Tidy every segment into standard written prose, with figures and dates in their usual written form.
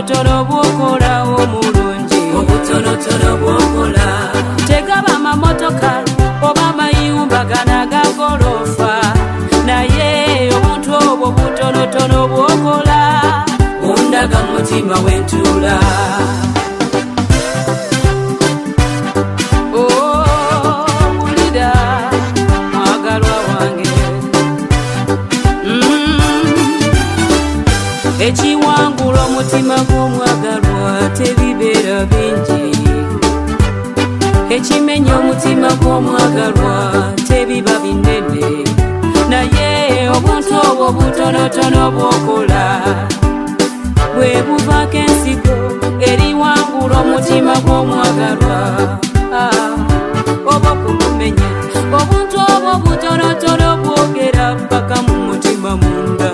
obutonotono bwokola omulungi obutonotono bwokola tegaba mamotoka oba mayumba gana gagolofa naye obuntu obwo butonotono bwokola ondaga mutima wentula ekiwangula omutima gw'omwagalwa tebibeera bingi ekimenya omutima gw'omwagalwa tebiba binene naye obuntu obwo butonotono bwokola bwe buvako ensigo eriwangula omutima gw'omwagalwa oba okumumenya obuntu obwo butonotono bwogera paka mu mutima munda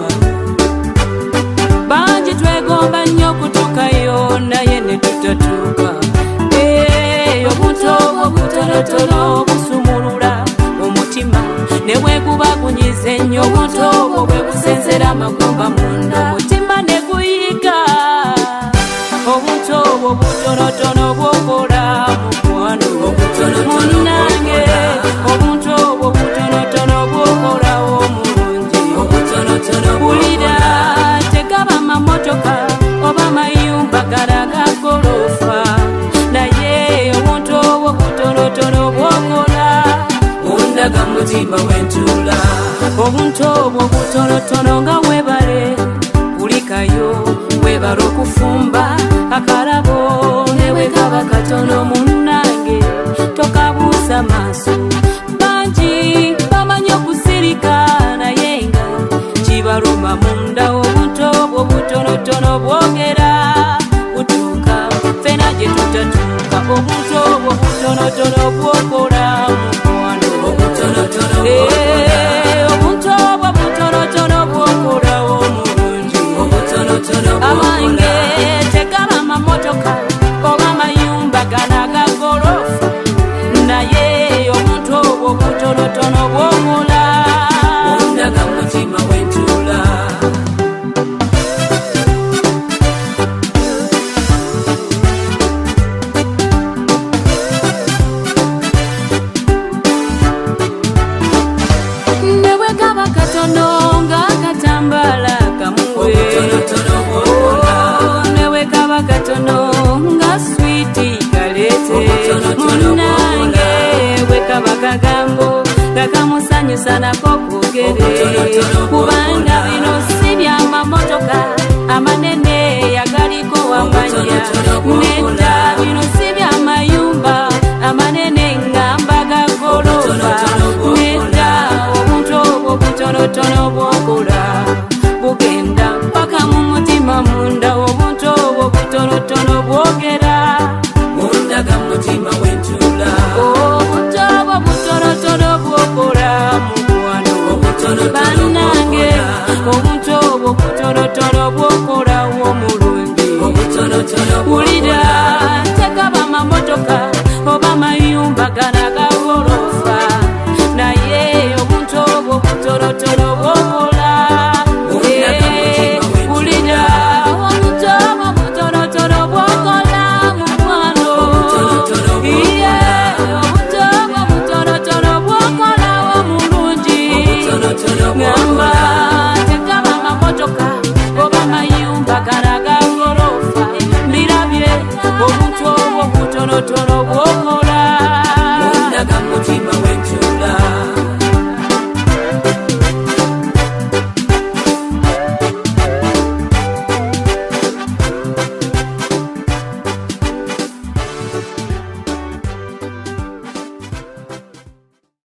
banji twegomba nnyo okutuukayo naye ne tutatuuka obuntu obwo butonotono busumulula omutima ne bwegubagunyiza ennyo obuntu obwo bwe busenzera amagumba munda omutima ne guyiga obuntu obwo butonotono bwokola mukwano munnange obuntu obwo butonotono bwokola omulungi bulira tegaba mamotoka oba mayumba galaga golofa naye obuntu obwo butonotono bwokola ondaga mutima wentula obuntu obwo butonotono nga webale kulikayo webala okufumba akalabo newe kaba katono munnange tokabuusa maaso bangi bamanyi okusirika naye nga kibaluma munda obuntu obwo butonotono bwogera butuuka fena gye tutatuuka obuntu obwo butonotono bwokola mukwano obuntu obwo butonotono bwokola omulungi abange tegaba mamotoka oba mayumba gana gagolofa naye obuntu obwo butonotono bwokola ondaga mutima wentula newe kaba katono nga katambala kamuwe newe kaba katono nga switi kalete munnange we kaba kagambo kakamusanyusanako kwogere kubanga bino si byamamotoka amanene yagaliko wamanya nedda bino si byamayumba amanene ngamba gagolofa nedda obuntu obwo butonotono bwokola bugenda paka mu mutima munda obuntu obwo butonotono bwogera ondaga mutima wentula obuntu obwo butonotono bwokola mukwano bannange obuntu obwo butonotono bwokola omulungi wulira tegaba mamotoka oba mayumba gana gagolofa naye obuntu obwo butonotono bwokola wulira obuntu obwo butonotono bwokola mukwano obuntu obwo butonotono bwokola omulungi ngamba tegaba mamotoka oba mayumba gana gagolofa mbirabye obuntu obwo butonotono bwokola